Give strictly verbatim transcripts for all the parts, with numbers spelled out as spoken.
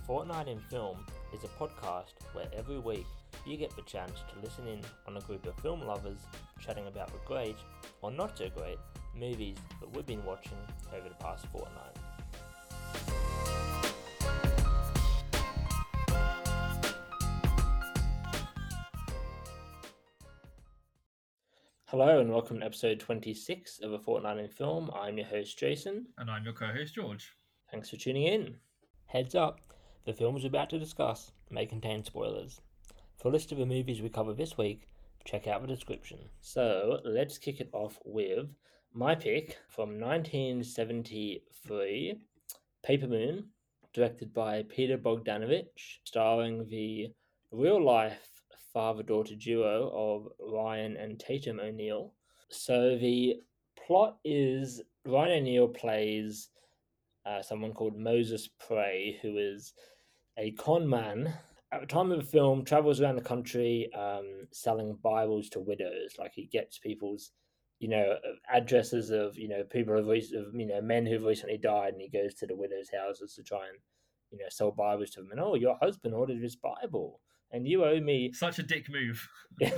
Fortnight in Film is a podcast where every week you get the chance to listen in on a group of film lovers chatting about the great, or not so great, movies that we've been watching over the past fortnight. Hello and welcome to episode twenty-six of A Fortnight in Film. I'm your host Jason. And I'm your co-host George. Thanks for tuning in. Heads up, the films we're about to discuss may contain spoilers. For a list of the movies we cover this week, check out the description. So let's kick it off with my pick from nineteen seventy-three, Paper Moon, directed by Peter Bogdanovich, starring the real-life father-daughter duo of Ryan and Tatum O'Neal. So the plot is Ryan O'Neal plays uh, someone called Moses Prey, who is a con man. At the time of the film, travels around the country um, selling Bibles to widows. Like he gets people's, you know, addresses of, you know, people of, of you know, men who've recently died, and he goes to the widows' houses to try and, you know, sell Bibles to them. And oh, your husband ordered this Bible, and you owe me Such a dick move.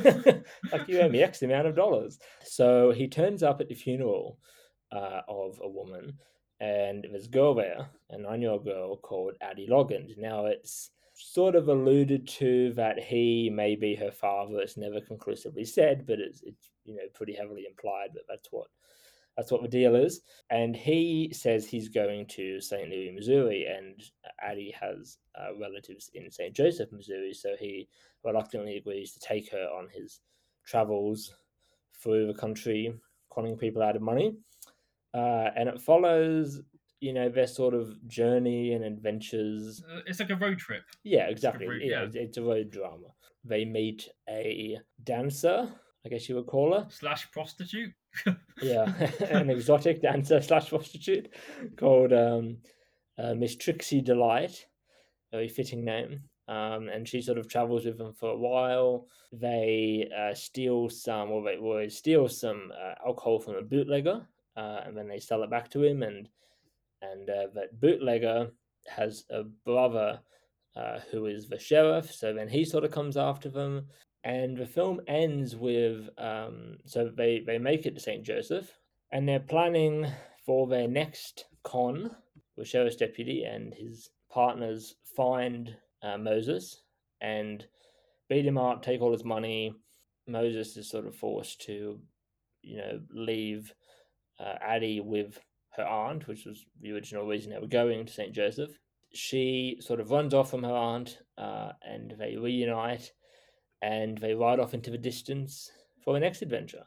like you owe me X amount of dollars. So he turns up at the funeral uh, of a woman, and there's a girl there, a nine-year-old girl called Addie Loggins. Now it's sort of alluded to that he may be her father. It's never conclusively said, but it's, it's you know pretty heavily implied that that's what that's what the deal is. And he says he's going to Saint Louis, Missouri, and Addie has uh, relatives in Saint Joseph, Missouri, so he reluctantly agrees to take her on his travels through the country, conning people out of money. Uh, and it follows, you know, their sort of journey and adventures. Uh, it's like a road trip. Yeah, exactly. It's like a road- yeah, yeah. It's, it's a road drama. They meet a dancer, I guess you would call her. Slash prostitute. Yeah, an exotic dancer slash prostitute called um, uh, Miss Trixie Delight. Very fitting name. Um, and she sort of travels with them for a while. They uh, steal some, or they, or they steal some uh, alcohol from a bootlegger, uh, and then they sell it back to him. And and uh, that bootlegger has a brother uh, who is the sheriff. So then he sort of comes after them. And the film ends with um, so they, they make it to Saint Joseph, and they're planning for their next con. The sheriff's deputy and his partners find uh, Moses and beat him up, take all his money. Moses is sort of forced to, you know, leave uh, Addie with her aunt, which was the original reason they were going to Saint Joseph. She sort of runs off from her aunt, uh, and they reunite, and they ride off into the distance for the next adventure.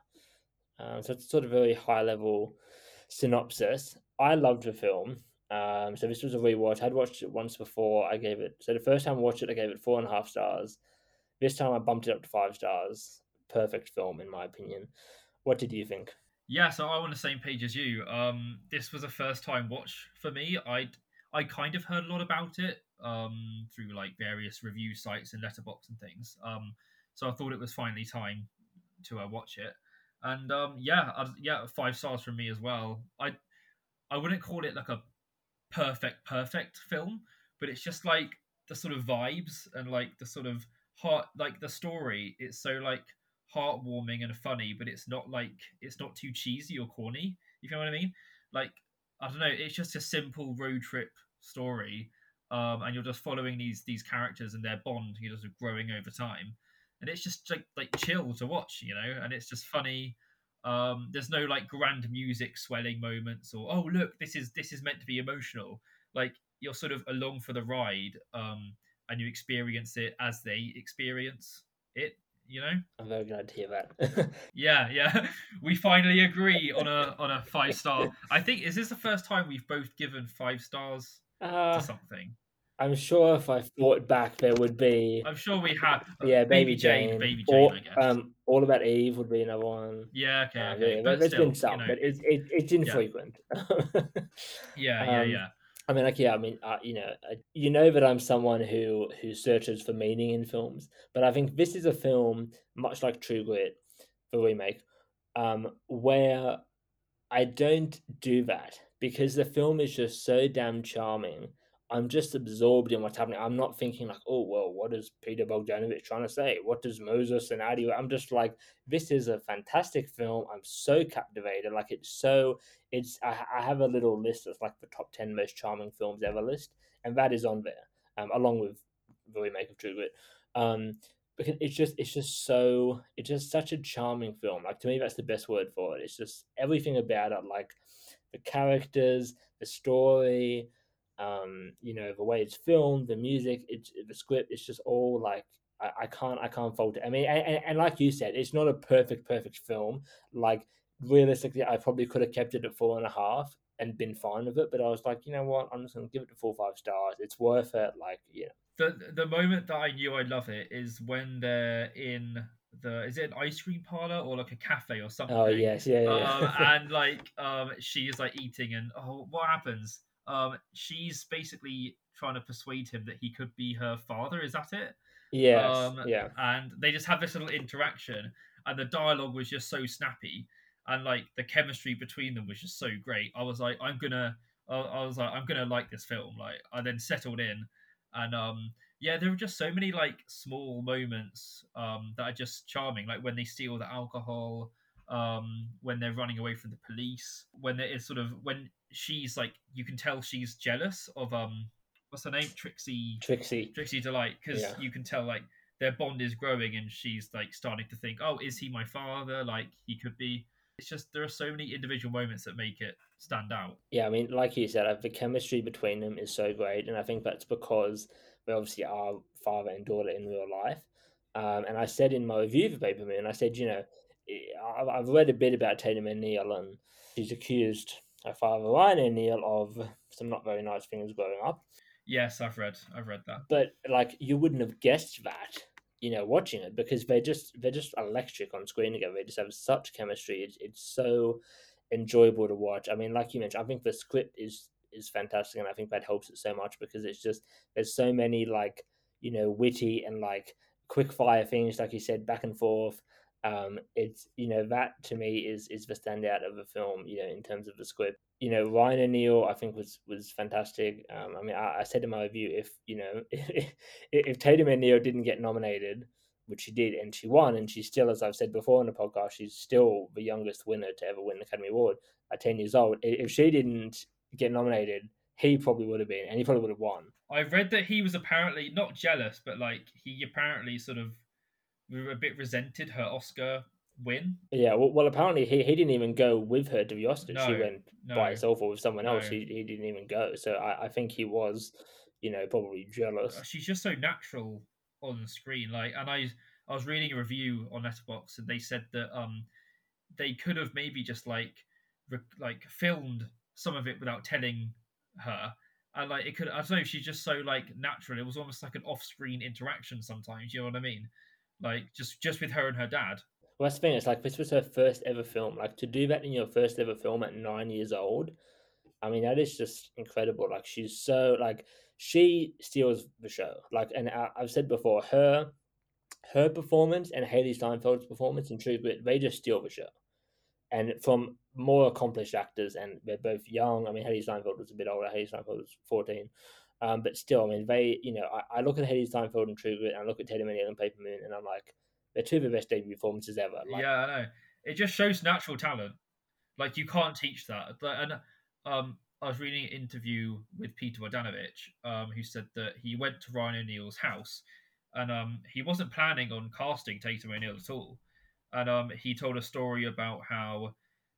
Um, so it's sort of a very high level synopsis. I loved the film. Um, so this was a rewatch. I'd watched it once before. I gave it so the first time I watched it, I gave it four and a half stars. This time I bumped it up to five stars. Perfect film, in my opinion. What did you think? Yeah, so I'm on the same page as you. Um, this was a first time watch for me. I'd I kind of heard a lot about it um, through like various review sites and Letterboxd and things. Um, so I thought it was finally time to uh, watch it. And um, yeah, I, yeah, five stars from me as well. I I wouldn't call it like a perfect perfect film, but it's just like the sort of vibes and like the sort of heart, like the story. It's so like heartwarming and funny, but it's not like it's not too cheesy or corny. You know what I mean? Like I don't know. It's just a simple road trip story, um, and you're just following these these characters and their bond. You're just growing over time, and it's just like like chill to watch, you know. And it's just funny. Um, there's no like grand music swelling moments or oh look, this is this is meant to be emotional. Like you're sort of along for the ride, um, and you experience it as they experience it. You know? I'm very glad to hear that. Yeah, yeah. We finally agree on a on a five star. I think is this the first time we've both given five stars uh, to something? I'm sure if I thought back, there would be. I'm sure we have. Uh, Yeah, Baby Baby Jane, Jane, Baby Jane, or I guess. um, All About Eve would be another one. Yeah, okay, Uh, okay. yeah, But there's still, been some, you know, but it's it, it, it's infrequent. yeah, yeah, um, yeah. I mean, like, yeah, I mean, uh, you know, uh, you know that I'm someone who who searches for meaning in films, but I think this is a film, much like True Grit, the remake, um, where I don't do that because the film is just so damn charming I'm just absorbed in what's happening. I'm not thinking like, oh well, what is Peter Bogdanovich trying to say? What does Moses and Adi? I'm just like, this is a fantastic film. I'm so captivated. Like it's so it's I, I have a little list of like the top ten most charming films ever list, and that is on there, um, along with the remake of True Grit. Um, because it's just it's just so it's just such a charming film. Like to me, that's the best word for it. It's just everything about it, like the characters, the story, um, you know, the way it's filmed, the music, it's the script. It's just all like I, I can't I can't fault it. I mean, and, and, and like you said, it's not a perfect perfect film. Like realistically, I probably could have kept it at four and a half and been fine with it. But I was like, you know what, I'm just gonna give it the full five stars. It's worth it. Like, you know, the the moment that I knew I love it is when they're in the is it an ice cream parlor or like a cafe or oh something, yes, yeah, yeah, um, yeah. and like um, she is like eating, and oh, what happens? Um, she's basically trying to persuade him that he could be her father. Is that it? Yes, Um, yeah. and they just have this little interaction, and the dialogue was just so snappy, and like the chemistry between them was just so great. I was like, I'm gonna, I I was like, I'm gonna like this film. Like, I then settled in, and um, yeah, there were just so many like small moments um that are just charming. Like when they steal the alcohol, um, when they're running away from the police, when there is sort of when she's like, you can tell she's jealous of um, what's her name, Trixie Trixie, Trixie Delight, because yeah. you can tell like their bond is growing, and she's like starting to think, oh, is he my father? Like he could be. It's just there are so many individual moments that make it stand out. Yeah, I mean, like you said, uh, the chemistry between them is so great, and I think that's because they obviously are father and daughter in real life. Um, and I said in my review for Paper Moon, I said, you know, I- I've I've read a bit about Tatum O'Neal, and she's accused her father Ryan O'Neal of some not very nice things growing up. Yes, I've read, I've read that. But like, you wouldn't have guessed that, you know, watching it because they just they're just electric on screen together. They just have such chemistry. It's it's so enjoyable to watch. I mean, like you mentioned, I think the script is is fantastic, and I think that helps it so much because it's just there's so many like, you know, witty and like quick fire things, like you said, back and forth. Um, it's, you know, that to me is is the standout of the film. You know, in terms of the script, you know, Ryan O'Neal, I think was was fantastic. Um, I mean, I, I said in my review, if you know, if, if Tatum O'Neal didn't get nominated, which she did, and she won, and she's still, as I've said before in the podcast, she's still the youngest winner to ever win the Academy Award at ten years old. If she didn't get nominated, he probably would have been, and he probably would have won. I read that he was apparently not jealous, but like he apparently sort of a bit resented her Oscar win. Yeah, well, well, apparently he, he didn't even go with her to the Oscars. She No, went by no, herself or with someone else. no. He, he didn't even go. So I, I think he was, you know, probably jealous. She's just so natural on screen. Like, and I I was reading a review on Letterboxd, and they said that um they could have maybe just like re- like filmed some of it without telling her, and like it could. I don't know. She's just so like natural. It was almost like an off-screen interaction sometimes. You know what I mean? Like just just with her and her dad. Well, that's the thing. It's like this was her first ever film. Like to do that in your first ever film at nine years old, I mean, that is just incredible. Like she's so like she steals the show. Like, and I, I've said before, her her performance and Haley Steinfeld's performance in True Grit, they just steal the show. And from more accomplished actors, and they're both young. I mean, Haley Steinfeld was a bit older. Haley Steinfeld was fourteen, um, but still, I mean, they, you know, I, I look at Haley Steinfeld in True Grit, and I look at Tatum O'Neal in Paper Moon, and I'm like, they're two of the best debut performances ever. Like, Yeah, I know. It just shows natural talent. Like you can't teach that. But and um, I was reading an interview with Peter Bogdanovich, um, who said that he went to Ryan O'Neal's house, and um, he wasn't planning on casting Tatum O'Neal at all. And um, he told a story about how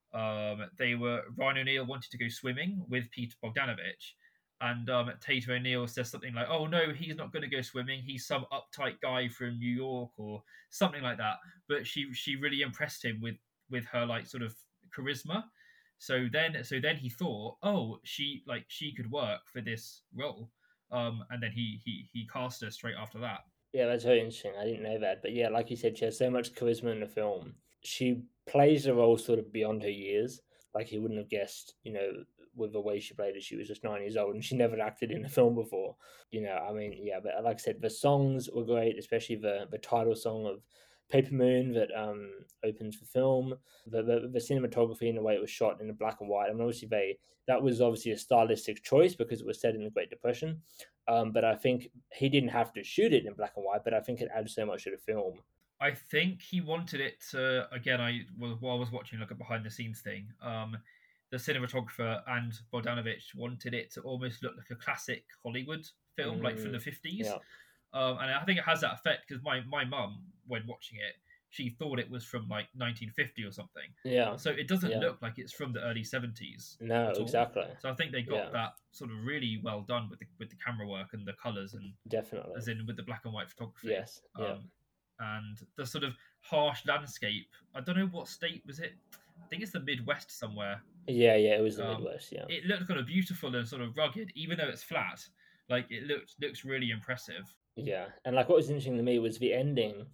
um, they were Ryan O'Neal wanted to go swimming with Peter Bogdanovich, and um, Tatum O'Neal says something like, "Oh no, he's not going to go swimming. He's some uptight guy from New York or something like that." But she she really impressed him with with her like sort of charisma. So then so then he thought, "Oh, she like she could work for this role." Um, and then he he he cast her straight after that. yeah, that's very interesting. I didn't know that, but yeah, like you said, she has so much charisma in the film. She plays the role sort of beyond her years. Like he wouldn't have guessed, you know, with the way she played it. She was just nine years old, and she never acted in a film before. You know, I mean, yeah, but like I said, the songs were great, especially the the title song of Paper Moon that um, opens the film, the, the the cinematography and the way it was shot in the black and white. I mean, obviously they that was obviously a stylistic choice because it was set in the Great Depression. Um, but I think he didn't have to shoot it in black and white, but I think it adds so much to the film. I think he wanted it to, again, I was while I was watching like a behind the scenes thing. Um, the cinematographer and Bogdanovich wanted it to almost look like a classic Hollywood film, like from the Mm, fifties. yeah, Um, and I think it has that effect because my my mum, when watching it, she thought it was from like nineteen fifty or something. yeah, So it doesn't yeah. look like it's from the early seventies No, at all. exactly. So I think they got Yeah, that sort of really well done with the with the camera work and the colors, and definitely. as in with the black and white photography. Yes, yeah, Um, and the sort of harsh landscape. I don't know what state was it. I think it's the Midwest somewhere. yeah, yeah. It was the Um, Midwest. Yeah. it looked kind of beautiful and sort of rugged, even though it's flat. Like it looked looks really impressive. Yeah, and like what was interesting to me was the ending.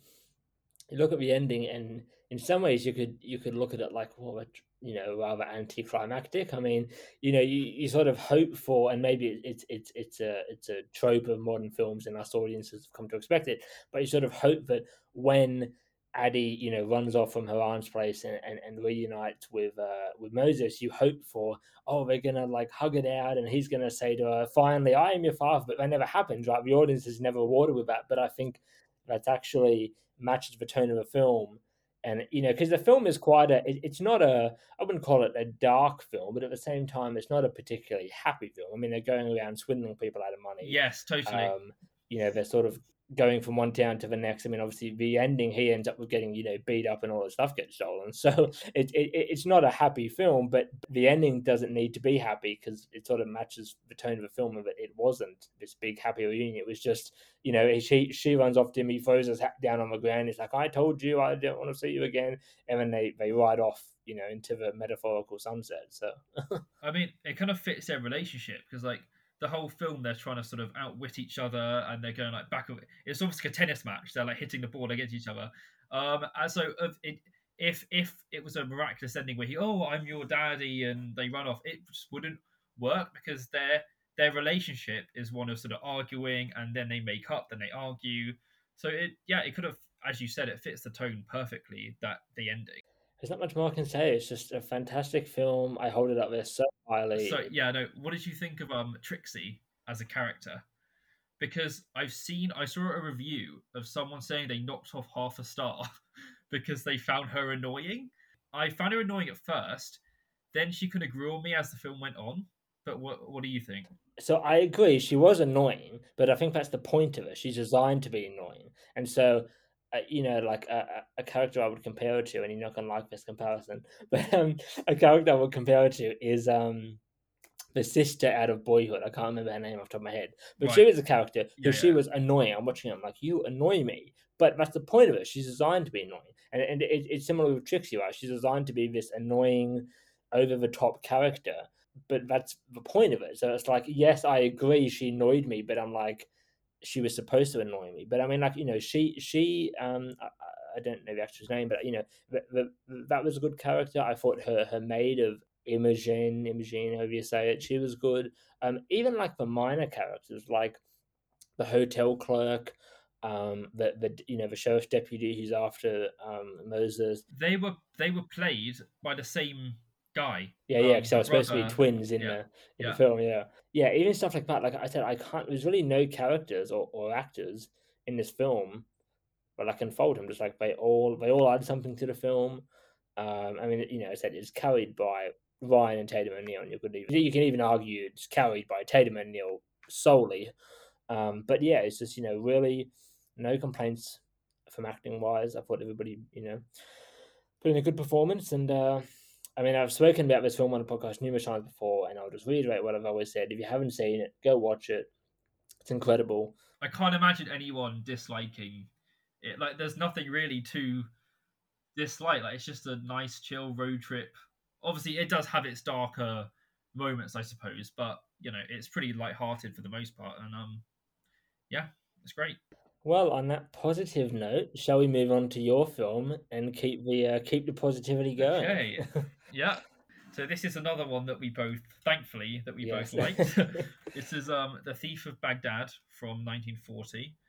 You look at the ending, and in some ways, you could you could look at it like, well, it, you know, rather anticlimactic. I mean, you know, you, you sort of hope for, and maybe it's it's it's a it's a trope of modern films, and us audiences have come to expect it. But you sort of hope that when Addie, you know, runs off from her aunt's place and, and, and reunites with uh, with Moses, you hope for, oh, they're gonna like hug it out, and he's gonna say to her, "Finally, I am your father." But that never happens, right? The audience is never rewarded with that. But I think that's actually matches the tone of the film. And you know, because the film is quite a, it, it's not a, I wouldn't call it a dark film, but at the same time, it's not a particularly happy film. I mean, they're going around swindling people out of money. Yes, totally. Um, you know, they're sort of going from one town to the next. I mean, obviously, the ending, he ends up with getting, you know, beat up and all his stuff gets stolen. So it, it it's not a happy film, but the ending doesn't need to be happy because it sort of matches the tone of the film. Of it, it wasn't this big happy reunion. It was just, you know, she she runs off to him, he throws his hat down on the ground. He's like, "I told you, I don't want to see you again," and then they they ride off, you know, into the metaphorical sunset. So I mean, it kind of fits their relationship because, like, the whole film they're trying to sort of outwit each other and they're going like back. It's almost like a tennis match. They're like hitting the ball against each other. Um, and so if it, if if it was a miraculous ending where he, oh, I'm your daddy, and they run off, it just wouldn't work because their their relationship is one of sort of arguing and then they make up, then they argue. So it, yeah, it could have, as you said, it fits the tone perfectly. That the ending. there's not much more I can say. It's just a fantastic film. I hold it up there so So highly. yeah, no. What did you think of um Trixie as a character? Because I've seen, I saw a review of someone saying they knocked off half a star because they found her annoying. I found her annoying at first, then she kind of grew on me as the film went on. But what what do you think? So I agree, she was annoying, but I think that's the point of it. She's designed to be annoying, and so uh, you know, like a, a a character I would compare her to, and you're not gonna like this comparison, but um, a character I would compare her to is um the sister out of Boyhood. I can't remember her name off the top of my head, but she Right? was a character who Yeah, she yeah. was annoying. I'm watching it, I'm like, you annoy me. But that's the point of it. She's designed to be annoying, and and it, it's similar with Trixie, right? She's designed to be this annoying, over the top character, but that's the point of it. So it's like, yes, I agree, she annoyed me, but I'm like, she was supposed to annoy me. But I mean, like, you know, she she um I, I don't know the actress name, but you know, the, the, that was a good character. I thought her her maid of Imogen, Imogen, however you say it, she was good. Um, even like the minor characters, like the hotel clerk, um, the the you know the sheriff's deputy who's after um Moses. They were they were played by the same guy, Yeah, yeah, um, because they the were supposed to be brother. twins in Yeah, the in the yeah. film. Yeah, yeah, even stuff like that. Like I said, I can't. There's really no characters or, or actors in this film, but I can fault them. Just like they all they all add something to the film. Um, I mean, you know, I said it's carried by Ryan and Tatum O'Neal, and you could even you can even argue it's carried by Tatum O'Neal solely. Um, but yeah, it's just, you know, really no complaints from acting wise. I thought everybody, you know, put in a good performance. And uh, I mean, I've spoken about this film on the podcast numerous times before, and I'll just reiterate what I've always said. If you haven't seen it, go watch it. It's incredible. I can't imagine anyone disliking it. Like, there's nothing really to dislike. Like, it's just a nice, chill road trip. Obviously, it does have its darker moments, I suppose, but you know, it's pretty light-hearted for the most part. And um, yeah, it's great. Well, on that positive note, shall we move on to your film and keep the uh, keep the positivity going? Okay, yeah. So this is another one that we both, thankfully, that we both Yes. liked. This is um, The Thief of Baghdad from nineteen forty.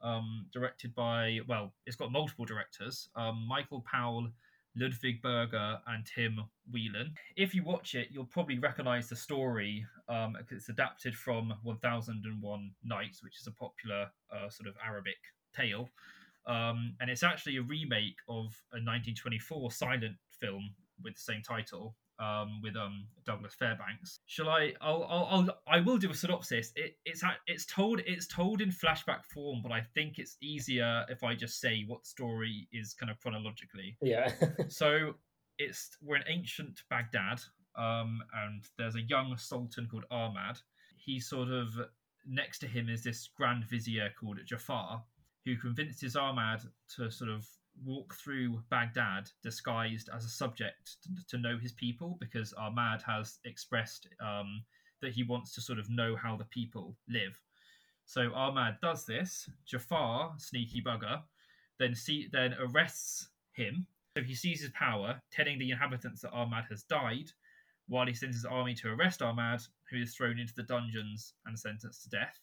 um, directed by, well, it's got multiple directors, um, Michael Powell, Ludwig Berger, and Tim Whelan. If you watch it, you'll probably recognize the story. Um, it's adapted from one thousand one Nights, which is a popular uh, sort of Arabic tale. Um, and it's actually a remake of a nineteen twenty-four silent film with the same title, um, with um, Douglas Fairbanks. Shall I? I'll, I'll, I'll I will do a synopsis. It, it's it's told it's told in flashback form, but I think it's easier if I just say what the story is kind of chronologically. Yeah. So it's we're in ancient Baghdad, um, and there's a young sultan called Ahmad. He sort of next to him is this grand vizier called Jafar, who convinces Ahmad to sort of walk through Baghdad disguised as a subject to, to know his people, because Ahmad has expressed um, that he wants to sort of know how the people live. So Ahmad does this. Jafar, sneaky bugger, then see then arrests him. So he seizes power, telling the inhabitants that Ahmad has died, while he sends his army to arrest Ahmad, who is thrown into the dungeons and sentenced to death.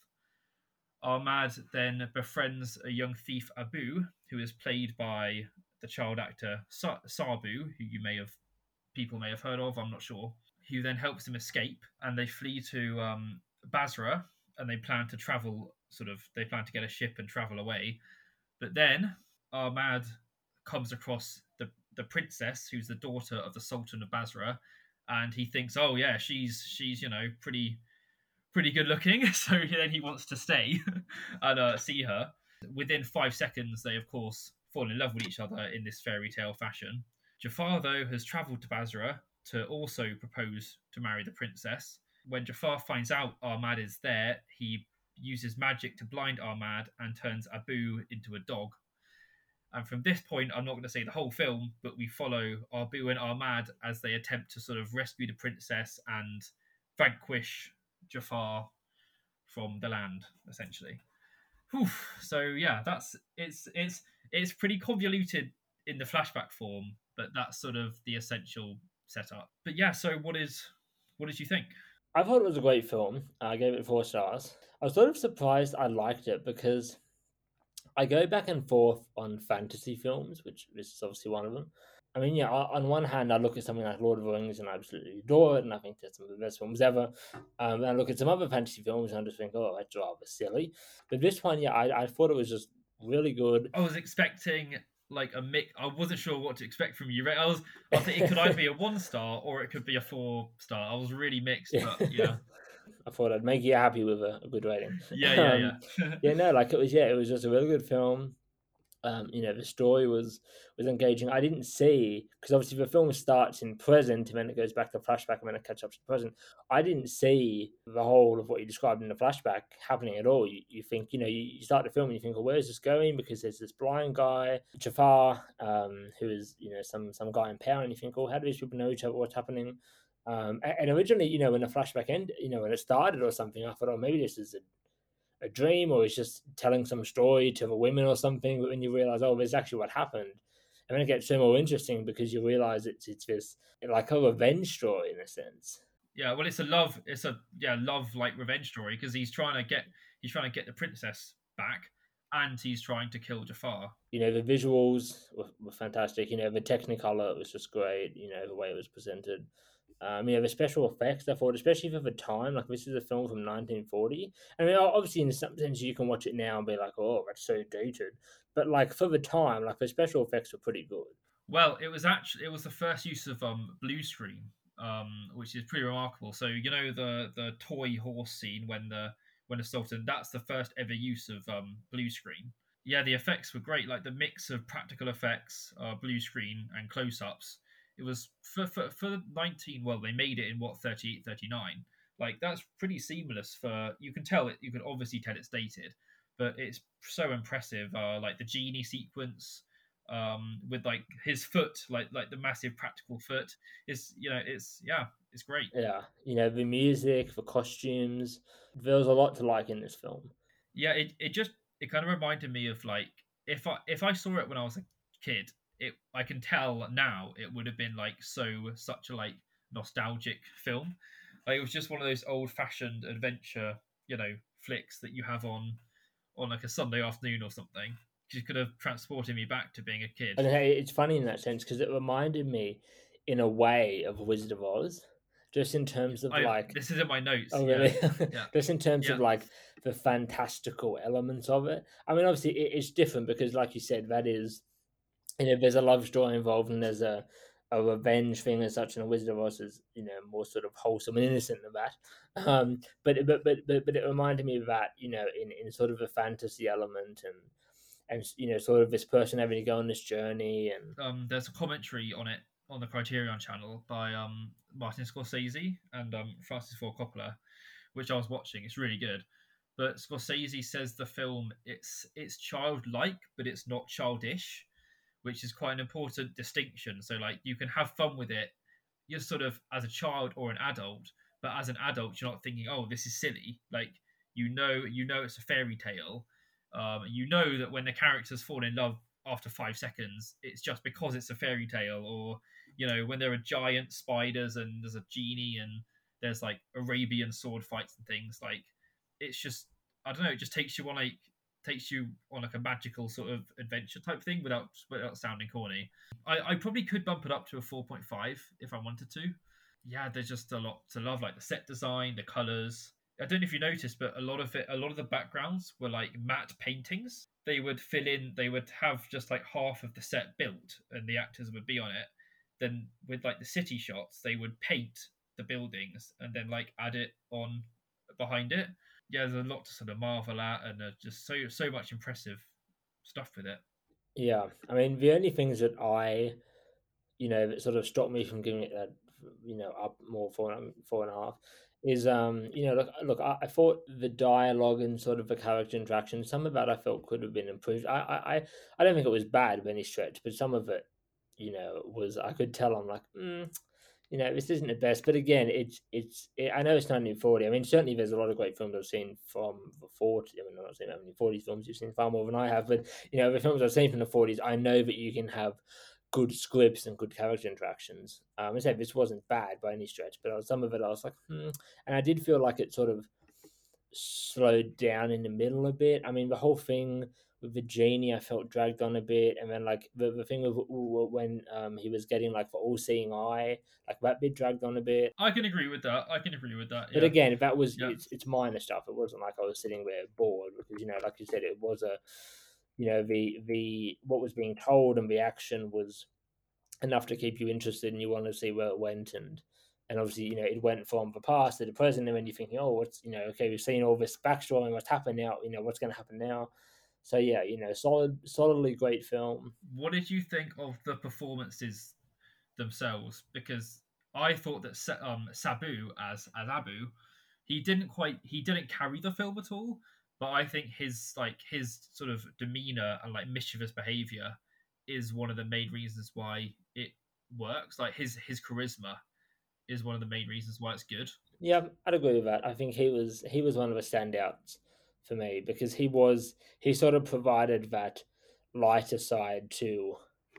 Ahmad then befriends a young thief, Abu, who is played by the child actor Sa- Sabu, who you may have people may have heard of, I'm not sure, who then helps him escape, and they flee to um, Basra, and they plan to travel, sort of, they plan to get a ship and travel away. But then Ahmad comes across the, the princess, who's the daughter of the Sultan of Basra, and he thinks, oh yeah, she's, she's you know, pretty... pretty good looking, so then he wants to stay and uh, see her. Within five seconds, they of course fall in love with each other in this fairy tale fashion. Jafar, though, has travelled to Basra to also propose to marry the princess. When Jafar finds out Ahmad is there, he uses magic to blind Ahmad and turns Abu into a dog. And from this point, I'm not going to say the whole film, but we follow Abu and Ahmad as they attempt to sort of rescue the princess and vanquish Jafar from the land, essentially. Whew. So yeah, that's it's it's it's pretty convoluted in the flashback form, but that's sort of the essential setup. But yeah, so what is what did you think? I thought it was a great film. I gave it four stars. I was sort of surprised I liked it because I go back and forth on fantasy films, which this is obviously one of them. I mean, yeah, on one hand, I look at something like Lord of the Rings and I absolutely adore it, and I think that's some of the best films ever. Um, and I look at some other fantasy films and I just think, oh, that's rather silly. But this one, yeah, I, I thought it was just really good. I was expecting like a mix. I wasn't sure what to expect from you. Right? I was, I think it could either be a one star or it could be a four star. I was really mixed, but yeah. I thought I'd make you happy with a, a good rating. Yeah, yeah, um, yeah. yeah, no, like it was, yeah, it was just a really good film. Um, you know, the story was was engaging. I didn't see, because obviously the film starts in present and then it goes back to flashback and then it catches up to the present. I didn't see the whole of what you described in the flashback happening at all. You, you think, you know, you, you start the film and you think, well, where's this going? Because there's this blind guy, Jafar, um, who is, you know, some some guy in power, and you think, oh, how do these people know each other? What's happening? Um, and, and originally, you know, when the flashback ended, you know, when it started or something, I thought, oh, maybe this is a a dream, or he's just telling some story to the women or something. But when you realize, oh, this is actually what happened, and then it gets so more interesting because you realize it's it's this like a revenge story in a sense. Yeah, well, it's a love, it's a yeah love like revenge story, because he's trying to get he's trying to get the princess back, and he's trying to kill Jafar. You know, the visuals were, were fantastic. You know, the Technicolor was just great. You know, the way it was presented. Um, you know, the special effects, I thought, especially for the time, like this is a film from nineteen forty. I mean, obviously, in some sense, you can watch it now and be like, oh, that's so dated. But like for the time, like the special effects were pretty good. Well, it was actually it was the first use of um blue screen, um, which is pretty remarkable. So you know the the toy horse scene when the when the Sultan, that's the first ever use of um blue screen. Yeah, the effects were great, like the mix of practical effects, uh, blue screen, and close ups. It was for, for for nineteen. Well, they made it in what thirty-eight, thirty-nine. Like that's pretty seamless. For you can tell it. You can obviously tell it's dated, but it's so impressive. Uh, like the genie sequence, um, with like his foot, like like the massive practical foot is, you know, it's yeah, it's great. Yeah, you know, the music, the costumes. There was a lot to like in this film. Yeah, it, it just it kind of reminded me of like if I if I saw it when I was a kid, it I can tell now it would have been like so such a like nostalgic film. Like it was just one of those old fashioned adventure, you know, flicks that you have on on like a Sunday afternoon or something. She could have transported me back to being a kid. And hey, it's funny in that sense because it reminded me, in a way, of Wizard of Oz, just in terms of I like, this is in my notes. oh Yeah, really? yeah, Just in terms yeah. of like the fantastical elements of it. I mean, obviously, it, it's different because, like you said, that is, you know, there's a love story involved and there's a a revenge thing as such, and a Wizard of Oz is, you know, more sort of wholesome and innocent than that. Um, but but but but but it reminded me of that, you know, in in sort of a fantasy element and and you know, sort of this person having to go on this journey and Um, there's a commentary on it on the Criterion Channel by um Martin Scorsese and um Francis Ford Coppola, which I was watching. It's really good. But Scorsese says the film it's it's childlike, but it's not childish, which is quite an important distinction. So like you can have fun with it, you're sort of as a child or an adult, but as an adult you're not thinking, oh, this is silly. Like you know you know it's a fairy tale. Um, you know that when the characters fall in love after five seconds, it's just because it's a fairy tale, or you know when there are giant spiders and there's a genie and there's like Arabian sword fights and things. Like it's just I don't know. It just takes you on like takes you on like a magical sort of adventure type thing without without sounding corny. I, I probably could bump it up to a four point five if I wanted to. Yeah, there's just a lot to love, like the set design, the colors. I don't know if you noticed, but a lot of it, a lot of the backgrounds were like matte paintings. They would fill in, they would have just like half of the set built, and the actors would be on it. Then with like the city shots, they would paint the buildings and then like add it on behind it. Yeah, there's a lot to sort of marvel at, and uh, just so so much impressive stuff with it. yeah. I mean, the only things that I, you know, that sort of stopped me from giving it that, you know, up more four and four and a half is, um, you know, look, look, I, I thought the dialogue and sort of the character interaction, some of that I felt could have been improved. I, I, I I don't think it was bad by any stretch, but some of it, you know, was I could tell I'm like, mm, you know, this isn't the best. But again, it's it's it, I know it's nineteen forty. I mean, certainly there's a lot of great films I've seen from the forties. I mean, I'm not saying how many forties films you've seen far more than I have, but you know, the films I've seen from the forties, I know that you can have good scripts and good character interactions. Um, I said this wasn't bad by any stretch, but uh, some of it I was like, hmm. And I did feel like it sort of slowed down in the middle a bit. I mean, the whole thing with the genie, I felt dragged on a bit, and then like the, the thing with when um he was getting like the all seeing eye, like that bit dragged on a bit. I can agree with that. I can agree with that. But Yeah, again, that was yeah, it's it's minor stuff. It wasn't like I was sitting there bored because you know, like you said, it was a you know the the what was being told and the action was enough to keep you interested and you want to see where it went and and obviously you know it went from the past to the present and then you're thinking, oh, what's you know okay, we've seen all this backstory and what's happened now, you know what's going to happen now. So yeah, you know solid solidly great film. what did you think of the performances themselves? Because I thought that um, Sabu as as Abu, he didn't quite he didn't carry the film at all. But I think his like his sort of demeanor and like mischievous behavior is one of the main reasons why it works. Like his his charisma is one of the main reasons why it's good. Yeah, I'd agree with that. I think he was he was one of the standouts for me because he was he sort of provided that lighter side to,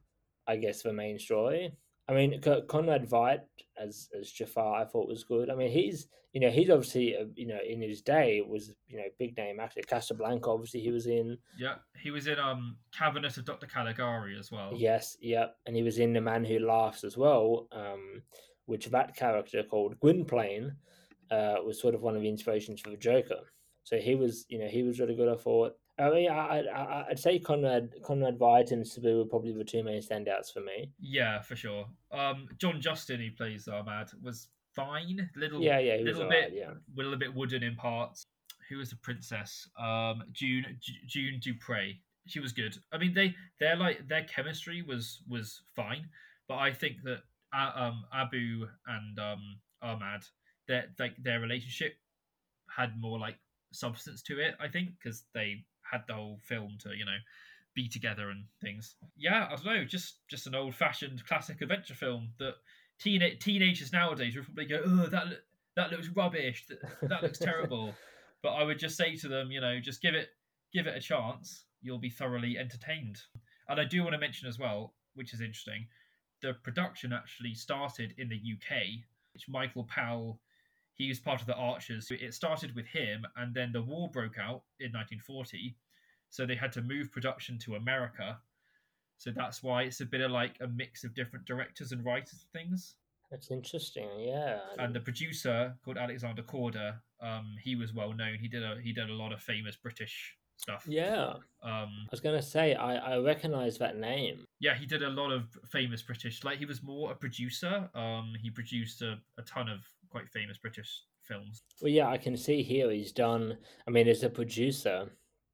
I guess, the main story. I mean, Conrad Veidt as as Jafar, I thought was good. I mean, he's you know he's obviously uh, you know in his day was you know big name actor. Casablanca, obviously he was in. Yeah, he was in um Cabinet of Doctor Caligari as well. Yes, yep, and he was in The Man Who Laughs as well, um, which that character called Gwynplaine uh, was sort of one of the inspirations for the Joker. So he was, you know, he was really good. I thought. I mean, I, I, I'd say Conrad Conrad Veidt and Sabu were probably the two main standouts for me. Yeah, for sure. Um, John Justin, who plays Ahmad, was fine. Little, Yeah, yeah, he was little alright. bit, Yeah, a little bit wooden in parts. Who was the princess? Um, June J- June Dupre. She was good. I mean, they their like their chemistry was was fine, but I think that uh, um Abu and um Ahmad, their like their relationship had more like substance to it. I think because they had the whole film to you know be together and things. Yeah, I don't know, just just an old fashioned classic adventure film that teen- teenagers nowadays would probably go, oh, that lo- that looks rubbish, that that looks terrible. But I would just say to them, you know, just give it give it a chance. You'll be thoroughly entertained. And I do want to mention as well, which is interesting, the production actually started in the U K, which Michael Powell he was part of the Archers. It started with him, and then the war broke out in nineteen forty, so they had to move production to America. So that's why it's a bit of like a mix of different directors and writers and things. That's interesting. Yeah. And the producer called Alexander Korda, um, he was well known. He did a he did a lot of famous British stuff. Yeah. Um, I was gonna say I I recognize that name. yeah, he did a lot of famous British. Like he was more a producer. Um, he produced a, a ton of quite famous British films. Well, yeah, I can see here he's done. I mean, as a producer,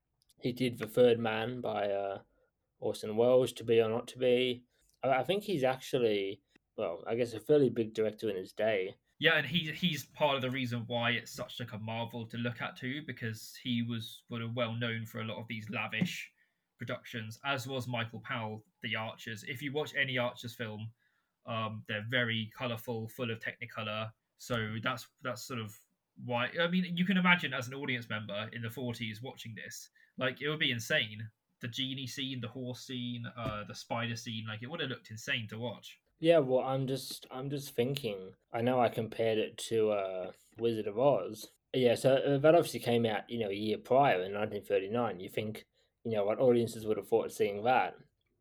he did The Third Man by uh, Orson Welles, To Be or Not to Be. I, I think he's actually, well, I guess a fairly big director in his day. Yeah, and he he's part of the reason why it's such like a marvel to look at too, because he was sort of well known for a lot of these lavish productions, as was Michael Powell, The Archers. If you watch any Archers film, um, they're very colourful, full of Technicolor. So that's that's sort of why. I mean, you can imagine as an audience member in the forties watching this, like it would be insane. The genie scene, the horse scene, uh, the spider scene, like it would have looked insane to watch. Yeah, well, I'm just I'm just thinking. I know I compared it to uh, Wizard of Oz. Yeah, so uh, that obviously came out, you know, a year prior in nineteen thirty-nine. You think, you know, what audiences would have thought seeing that.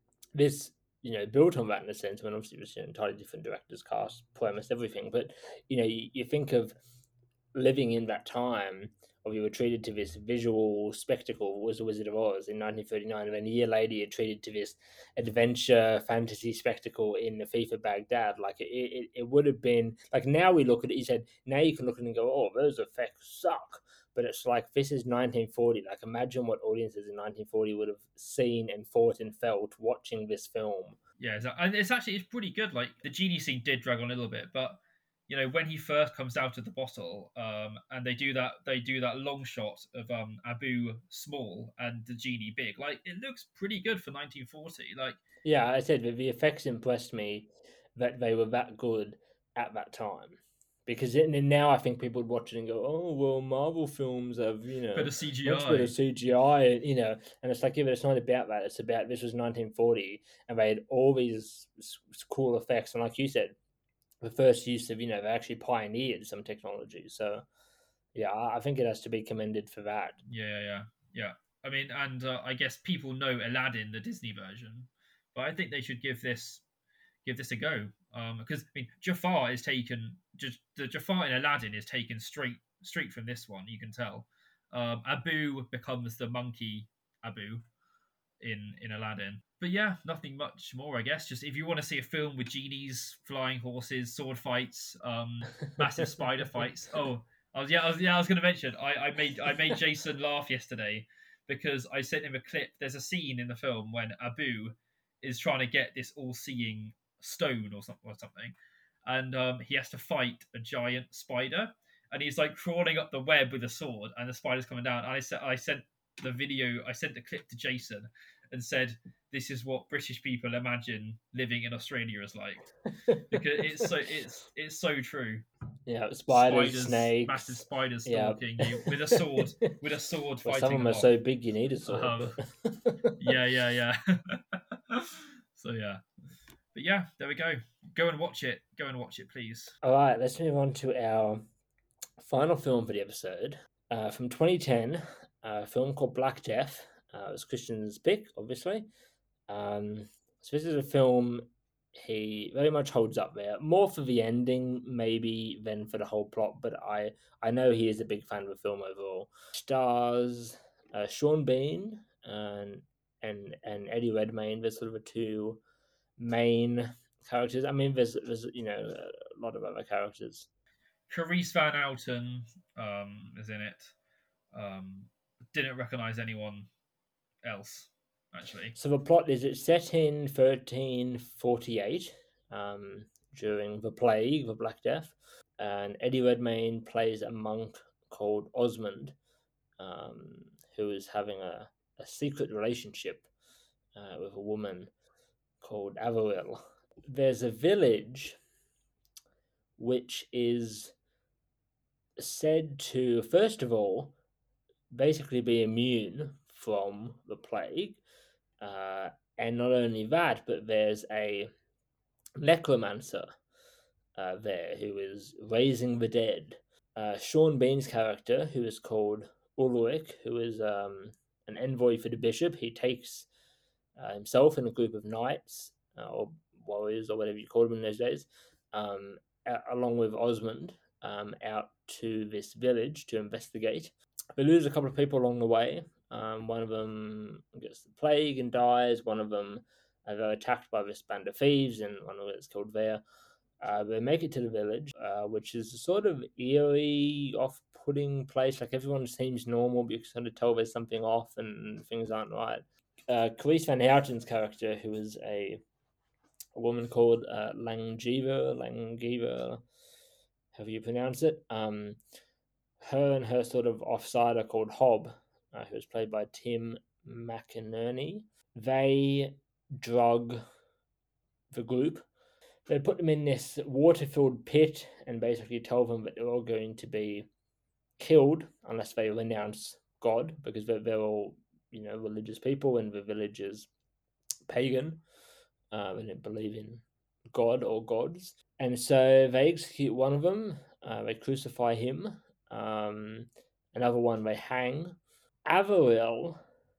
This, you know, built on that in a sense. I mean, obviously it was an entirely different director's cast, premise, everything. But you know, you, you think of living in that time, or you were treated to this visual spectacle was The Wizard of Oz in nineteen thirty-nine, and then a year later you're treated to this adventure fantasy spectacle in The Thief of Baghdad. Like it, it, it would have been like now we look at it. You said now you can look at it and go, oh, those effects suck. But it's like this is nineteen forty. Like imagine what audiences in nineteen forty would have seen and thought and felt watching this film. Yeah, and it's actually it's pretty good. Like the genie scene did drag on a little bit, but you know when he first comes out of the bottle, um, and they do that they do that long shot of um Abu small and the genie big. Like it looks pretty good for nineteen forty. Like yeah, I said that the effects impressed me that they were that good at that time. Because it, and now I think people would watch it and go, "Oh well, Marvel films have you know better C G I, much better C G I," you know. And it's like, yeah, but it's not about that. It's about this was nineteen forty, and they had all these cool effects. And like you said, the first use of you know they actually pioneered some technology. So yeah, I think it has to be commended for that. Yeah, yeah, yeah. I mean, and uh, I guess people know Aladdin, the Disney version, but I think they should give this give this a go. Um, because I mean, Jafar is taken. Just the Jafar in Aladdin is taken straight straight from this one. You can tell. Um, Abu becomes the monkey Abu in in Aladdin. But yeah, nothing much more, I guess. Just if you want to see a film with genies, flying horses, sword fights, um, massive spider fights. Oh, I was yeah, I was yeah, I was going to mention. I, I made I made Jason laugh yesterday because I sent him a clip. There's a scene in the film when Abu is trying to get this all-seeing stone or something, or something, and um, he has to fight a giant spider, and he's like crawling up the web with a sword, and the spider's coming down. And I said, I sent the video, I sent the clip to Jason, and said, "This is what British people imagine living in Australia is like," because it's so it's it's so true. Yeah, spiders, spiders snakes, massive spiders yeah. stalking you with a sword, with a sword well, fighting. Some of them are off. so big you need a sword. Um, but... yeah, yeah, yeah. So yeah, but yeah, there we go. Go and watch it. Go and watch it, please. All right, let's move on to our final film for the episode. Uh, from twenty ten, a film called Black Death. Uh, it was Christian's pick, obviously. Um, so this is a film he very much holds up there, more for the ending maybe than for the whole plot. But I I know he is a big fan of the film overall. Stars uh, Sean Bean and and and Eddie Redmayne. There's sort of a two main characters. I mean, there's there's you know a lot of other characters. Carice Van Houten um, is in it. Um, didn't recognize anyone else actually. So the plot is it's set in thirteen forty-eight um, during the plague, the Black Death, and Eddie Redmayne plays a monk called Osmond, um, who is having a, a secret relationship uh, with a woman called Averil. There's a village which is said to, first of all, basically be immune from the plague. Uh, and not only that, but there's a necromancer uh, there who is raising the dead. uh, Sean Bean's character, who is called Ulrich, who is um, an envoy for the bishop. He takes uh, himself and a group of knights uh, or warriors or whatever you call them in those days, um, a- along with Osmond, um, out to this village to investigate. They lose a couple of people along the way. Um, one of them gets the plague and dies. One of them uh, they're attacked by this band of thieves, and one of them is killed there. Uh, they make it to the village, uh, which is a sort of eerie, off-putting place. Like everyone seems normal, but you can sort of tell there's something off and things aren't right. Uh, Carice Van Houten's character, who is a, a woman called uh, Langeva, Langeva, however you pronounce it. Um, her and her sort of offside are called Hob, uh, who was played by Tim McInerney. They drug the group. They put them in this water-filled pit and basically tell them that they're all going to be killed unless they renounce God, because they're, they're all, you know, religious people and the village is pagan. Uh, they don't believe in God or gods. And so they execute one of them. Uh, they crucify him. Um, another one they hang. Averill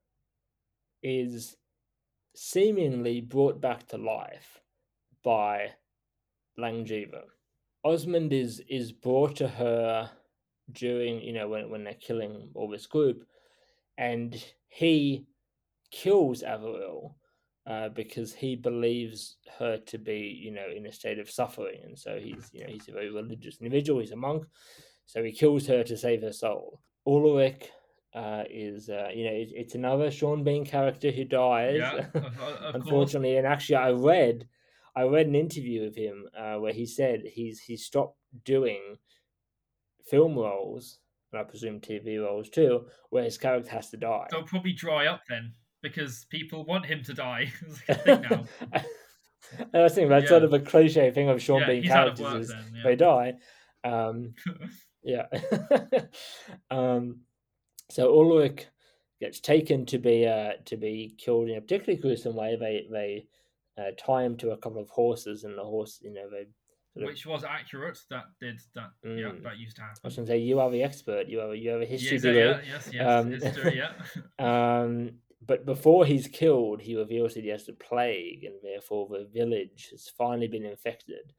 is seemingly brought back to life by Langeva. Osmond is is brought to her during, you know, when, when they're killing all this group, and he kills Averill uh, because he believes her to be, you know, in a state of suffering, and so he's, you know, he's a very religious individual. He's a monk, so he kills her to save her soul. Ulrich uh, is, uh, you know, it, it's another Sean Bean character who dies, Yeah, of, of unfortunately. And actually, I read, I read an interview of him uh, where he said he's he stopped doing film roles, and I presume T V roles too, where his character has to die. They'll probably dry up then because people want him to die. It's like a thing now. I was thinking that's Yeah. sort of a cliche thing of Sean Yeah, Bean he's out of characters work is then, yeah. they die. Um, yeah. um, so Ulrich gets taken to be uh, to be killed in a particularly gruesome way. They they uh, tie him to a couple of horses, and the horse, you know, they sort of, Which was accurate. That did that. Yeah, Mm. that used to happen. I was going to say you are the expert. You have a, you have a history Yes, degree. yeah, yes, yes, Um, history, yeah. um, but before he's killed, he reveals that he has the plague, and therefore the village has finally been infected.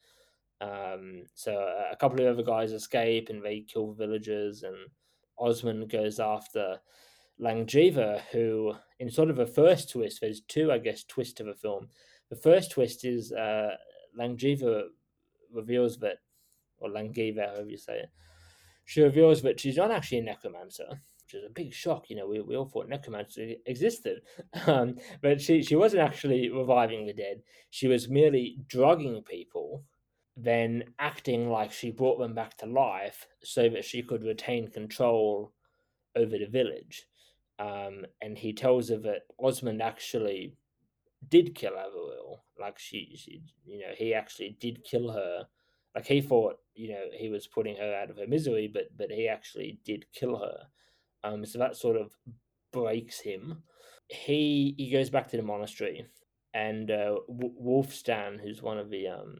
Um, so a couple of other guys escape, and they kill the villagers, and Osmond goes after Langeva, who, in sort of a first twist, there's two, I guess, twists to the film. The first twist is uh, Langeva reveals that, or Langeva, however you say it, she reveals that she's not actually a necromancer, which is a big shock. You know, we, we all thought necromancy existed. Um, but she, she wasn't actually reviving the dead. She was merely drugging people, then acting like she brought them back to life so that she could retain control over the village. Um, and he tells her that Osmond actually did kill Averill. Like she, she, you know, he actually did kill her. Like he thought, you know, he was putting her out of her misery, but but he actually did kill her. Um, so that sort of breaks him. He he goes back to the monastery, and uh, w- Wolfstan, who's one of the um,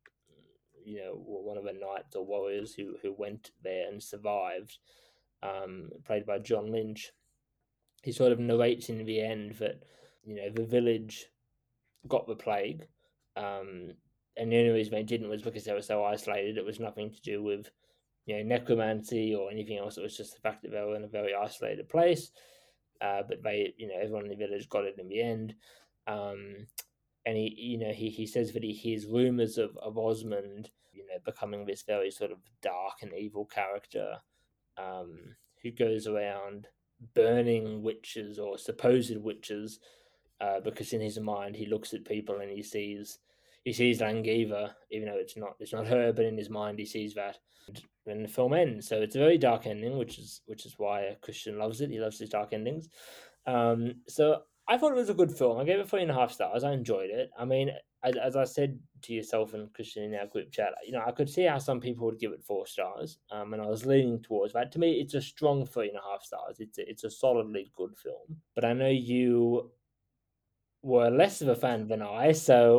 you know, one of the knights or warriors who who went there and survived, um, played by John Lynch. He sort of narrates in the end that, you know, the village got the plague, um, and the only reason they didn't was because they were so isolated. It was nothing to do with, you know, necromancy or anything else. It was just the fact that they were in a very isolated place. Uh, but they, you know, everyone in the village got it in the end. Um, and he, you know, he, he says that he hears rumors of, of Osmond, you know, becoming this very sort of dark and evil character, um, who goes around burning witches or supposed witches, uh, because in his mind he looks at people and he sees he sees Langeva, even though it's not it's not her, but in his mind he sees that. And the film ends, so it's a very dark ending, which is which is why Christian loves it. He loves his dark endings. Um, so I thought it was a good film. I gave it three and a half stars. I enjoyed it. I mean, as, as I said to yourself and Christian in our group chat, you know, I could see how some people would give it four stars, um, and I was leaning towards that. To me, it's a strong three and a half stars. It's a, it's a solidly good film. But I know you were less of a fan than I, so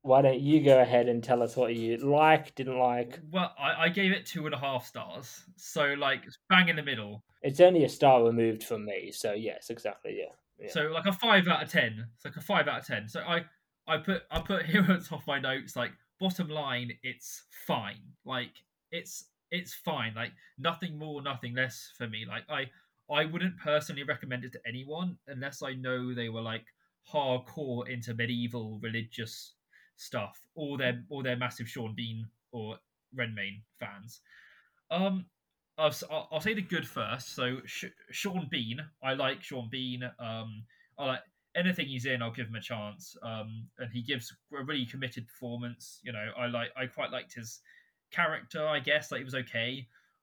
why don't you go ahead and tell us what you like, didn't like? Well, I, I gave it two and a half stars, so like it's bang in the middle. It's only a star removed from me, so yes, exactly, yeah. Yeah. So like a five out of ten. It's like a five out of ten. So I I put I put here at the top of my notes, like bottom line, it's fine. Like it's it's fine. Like nothing more, nothing less for me. Like I I wouldn't personally recommend it to anyone unless I know they were like hardcore into medieval religious stuff, or they're or they're massive Sean Bean or Renmain fans. Um, I'll, I'll I'll say the good first. So Sh- Sean Bean, I like Sean Bean. Um, I like anything he's in. I'll give him a chance. Um, and he gives a really committed performance. You know, I like I quite liked his character. I guess like it was okay.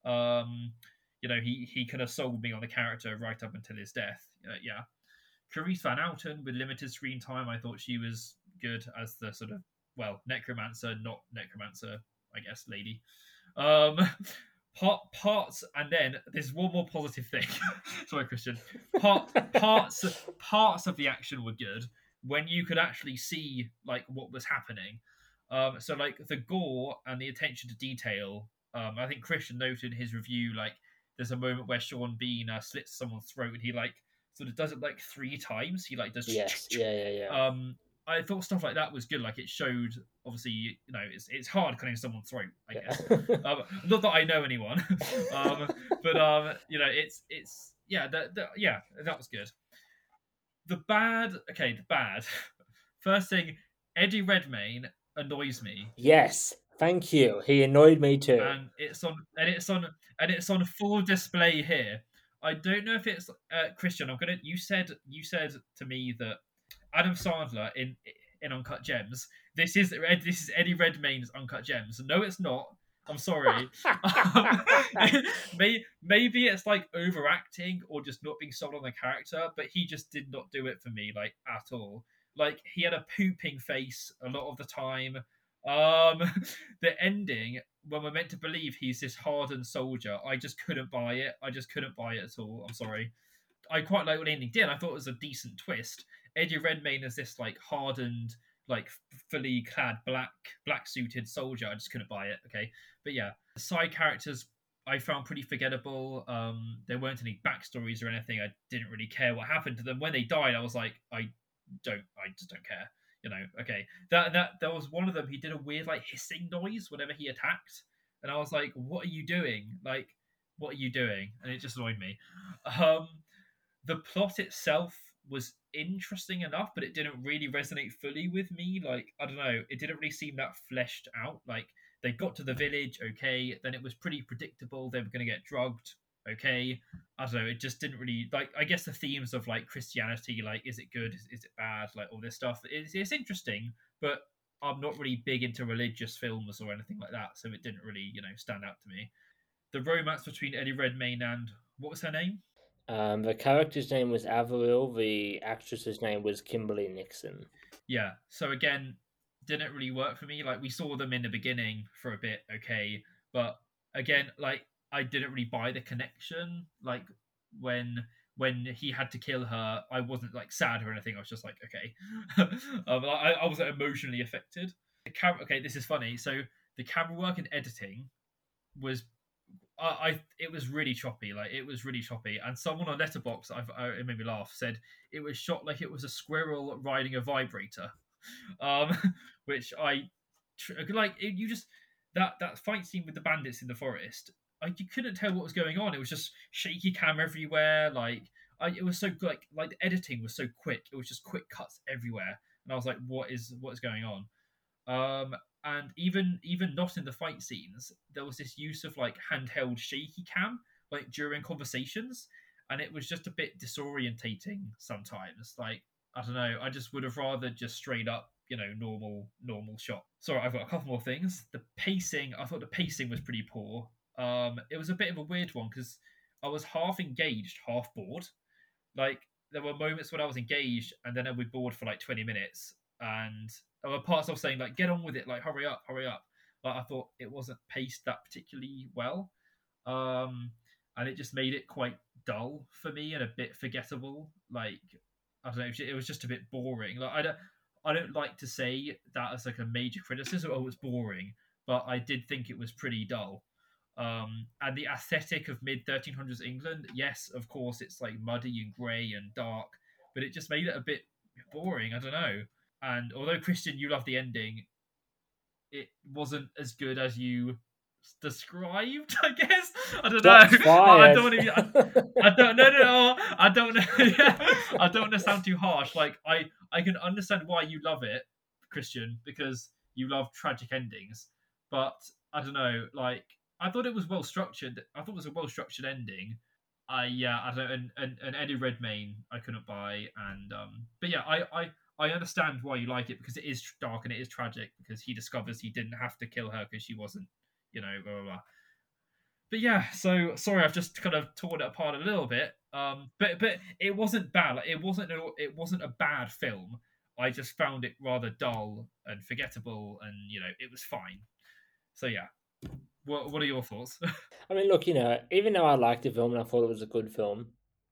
Um, you know, he he kind of sold me on the character right up until his death. Uh, yeah, Carice Van Houten with limited screen time. I thought she was good as the sort of well necromancer, not necromancer, I guess, lady. Um, part parts, and then there's one more positive thing. Sorry, Christian. Part parts parts of the action were good when you could actually see like what was happening. Um, so like the gore and the attention to detail. Um, I think Christian noted in his review like there's a moment where Sean Bean uh, slits someone's throat and he like sort of does it like three times. He like does Yes, yeah, yeah, yeah. um I thought stuff like that was good. Like it showed, obviously, you know, it's it's hard cutting someone's throat. I guess. Yeah. um, not that I know anyone, um, but um, you know, it's it's yeah, that that yeah, that was good. The bad, okay, the bad. First thing, Eddie Redmayne annoys me, Yes, thank you. He annoyed me too. and it's on and it's on and it's on full display here. I don't know if it's uh, Christian. I'm gonna. You said you said to me that Adam Sandler in in Uncut Gems. This is this is Eddie Redmayne's Uncut Gems. No, it's not. I'm sorry. maybe, maybe it's like overacting or just not being sold on the character, but he just did not do it for me, like at all. Like he had a pooping face a lot of the time. Um, the ending when we're meant to believe he's this hardened soldier, I just couldn't buy it. I just couldn't buy it at all. I'm sorry. I quite like what the ending did. I thought it was a decent twist. Eddie Redmayne is this like hardened, like fully clad black black suited soldier. I just couldn't buy it. Okay, but yeah, the side characters I found pretty forgettable. Um, there weren't any backstories or anything. I didn't really care what happened to them when they died. I was like, I don't, I just don't care. You know, okay. That that there was one of them. He did a weird like hissing noise whenever he attacked, and I was like, what are you doing? Like, what are you doing? And it just annoyed me. Um, the plot itself was interesting enough, but it didn't really resonate fully with me. Like, I don't know, it didn't really seem that fleshed out. Like, they got to the village, okay, then it was pretty predictable they were going to get drugged, okay. I don't know, it just didn't really, like, I guess the themes of, like, Christianity, like, is it good, is, is it bad, like, all this stuff, it's, it's interesting, but I'm not really big into religious films or anything like that, so it didn't really, you know, stand out to me. The romance between Eddie Redmayne and, what was her name? Um, the character's name was Avril. The actress's name was Kimberly Nixon. Yeah. So again, didn't really work for me. Like we saw them in the beginning for a bit, okay, but again, like I didn't really buy the connection. Like when when he had to kill her, I wasn't like sad or anything. I was just like, okay. um, I, I wasn't emotionally affected. The cam- okay, this is funny. So the camera work and editing was I, I it was really choppy. Like it was really choppy. And someone on Letterboxd, I've, I, it made me laugh, said it was shot like it was a squirrel riding a vibrator, um, which I like. It, you just that that fight scene with the bandits in the forest. I, you couldn't tell what was going on. It was just shaky cam everywhere. Like I, it was so like like the editing was so quick. It was just quick cuts everywhere, and I was like, what is what is going on? Um, and even even not in the fight scenes, there was this use of like handheld shaky cam like during conversations, and it was just a bit disorientating sometimes. Like I don't know, I just would have rather just straight up, you know, normal normal shot. Sorry, I've got a couple more things. The pacing, I thought the pacing was pretty poor. Um, it was a bit of a weird one because I was half engaged, half bored. Like there were moments when I was engaged and then I would be bored for like twenty minutes, and there were parts of saying like, "Get on with it, like hurry up, hurry up." Like I thought it wasn't paced that particularly well, um, and it just made it quite dull for me and a bit forgettable. Like I don't know, it was just a bit boring. Like I don't, I don't like to say that as like a major criticism. Oh, it's boring, but I did think it was pretty dull. Um, and the aesthetic of mid thirteen hundreds England, yes, of course, it's like muddy and grey and dark, but it just made it a bit boring. I don't know. And although Christian, you love the ending, it wasn't as good as you described. I guess I don't Shots know. I, I fired. don't want to. I, I don't. No, no, no. I don't. Yeah, I don't want to sound too harsh. Like I, I can understand why you love it, Christian, because you love tragic endings. But I don't know. Like I thought it was well structured. I thought it was a well structured ending. I yeah. I don't. And, and, and Eddie Redmayne, I couldn't buy. And um. But yeah, I I I understand why you like it because it is dark and it is tragic because he discovers he didn't have to kill her because she wasn't, you know, blah blah blah. But yeah, so sorry, I've just kind of torn it apart a little bit. Um, but but it wasn't bad. Like, it wasn't a, it wasn't a bad film. I just found it rather dull and forgettable, and you know, it was fine. So yeah, what what are your thoughts? I mean, look, you know, even though I liked the film and I thought it was a good film,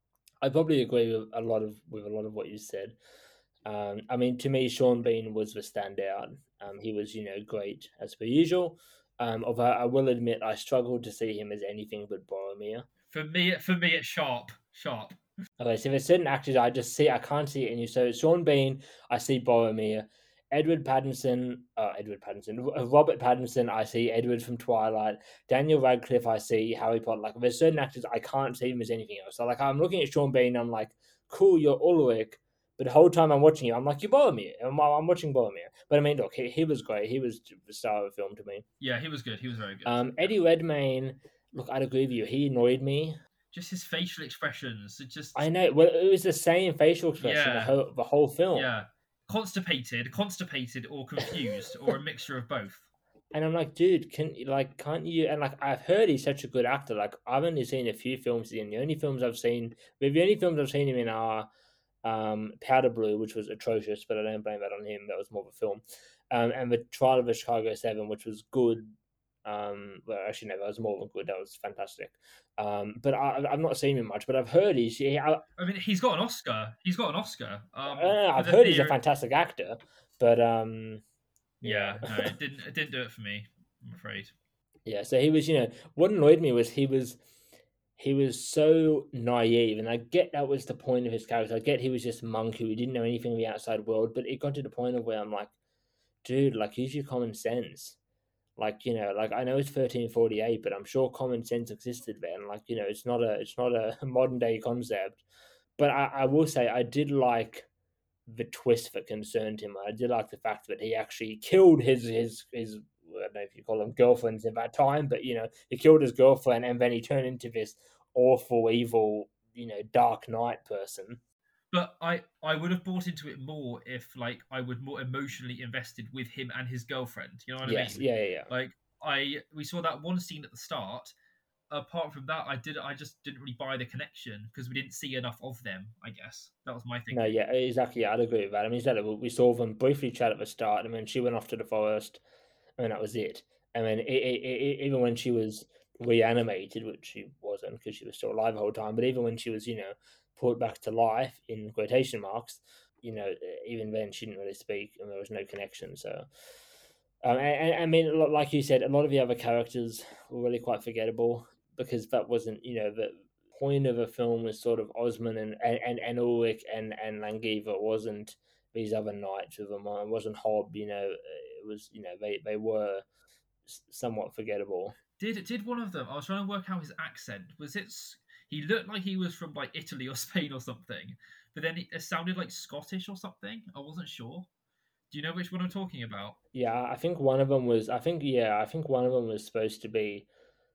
I probably agree with a lot of with a lot of what you said. Um, I mean, to me, Sean Bean was the standout. Um, he was, you know, great as per usual. Um, although I will admit, I struggled to see him as anything but Boromir. for me, for me, it's sharp, sharp. Okay, so there's certain actors I just see, I can't see it in you. So Sean Bean, I see Boromir. Edward Pattinson, uh, Edward Pattinson, Robert Pattinson, I see Edward from Twilight. Daniel Radcliffe, I see Harry Potter. Like, there's certain actors I can't see him as anything else. So, like, I'm looking at Sean Bean, I'm like, cool, you're Ulrich. But the whole time I'm watching you, I'm like, you're Boromir. I'm, I'm watching Boromir. But I mean, look, he, he was great. He was the star of the film to me. Yeah, he was good. He was very good. Um, Eddie Redmayne, look, I'd agree with you. He annoyed me. Just his facial expressions. It just I know. Well, it was the same facial expression the Yeah. whole the whole film. yeah, constipated, constipated, or confused, or a mixture of both. And I'm like, dude, can like can't you? And like I've heard he's such a good actor. Like I've only seen a few films in. The only films I've seen, the only films I've seen him in are um, Powder Blue, which was atrocious, but I don't blame that on him. That was more of a film. Um, and the Trial of the Chicago Seven, which was good. Um, well, actually, no, that was more than good. That was fantastic. Um, but I, I've not seen him much. But I've heard he's. He, I, I mean, he's got an Oscar. He's got an Oscar. Um, uh, for I've the heard he's a theory- fantastic actor, but um, Yeah, yeah. no, it didn't. It didn't do it for me. I'm afraid. Yeah, so he was, you know, what annoyed me was he was he was so naive, and I get that was the point of his character. I get he was just a monk who didn't know anything of the outside world, but it got to the point of where I'm like, dude, like use your common sense. Like, you know, like I know it's thirteen forty-eight, but I'm sure common sense existed then. Like, you know, it's not a it's not a modern day concept. But I, I will say I did like the twist that concerned him. I did like the fact that he actually killed his his his I don't know if you call them girlfriends in that time, but you know, he killed his girlfriend and then he turned into this awful, evil, you know, dark knight person. But I, I would have bought into it more if, like, I would more emotionally invested with him and his girlfriend. You know what Yes, I mean? yeah, yeah, yeah. Like, I we saw that one scene at the start. Apart from that, I did I just didn't really buy the connection because we didn't see enough of them. I guess that was my thing. No, yeah, exactly. Yeah, I'd agree with that. I mean, exactly, we saw them briefly chat at the start, and then she went off to the forest, and that was it. And then it, it, it, even when she was reanimated, which she wasn't because she was still alive the whole time, but even when she was, you know, put back to life in quotation marks, you know, even then she didn't really speak, and there was no connection. So, um, and, and I mean, like you said, a lot of the other characters were really quite forgettable because that wasn't, you know, the point of a film was sort of Osmond and and, and Ulrich and and Langiva. It wasn't these other knights with them. It wasn't Hobb. You know, it was, you know, they they were somewhat forgettable. Did did one of them? I was trying to work out his accent. Was it? He looked like he was from like Italy or Spain or something, but then it sounded like Scottish or something. I wasn't sure. Do you know which one I'm talking about? Yeah, I think one of them was. I think yeah, I think one of them was supposed to be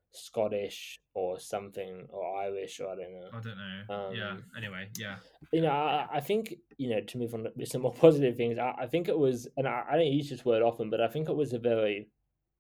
Scottish or something, or Irish, or I don't know. I don't know. Um, yeah. Anyway, yeah. You know, I, I think, you know, to move on with some more positive things, I, I think it was, and I, I don't use this word often, but I think it was a very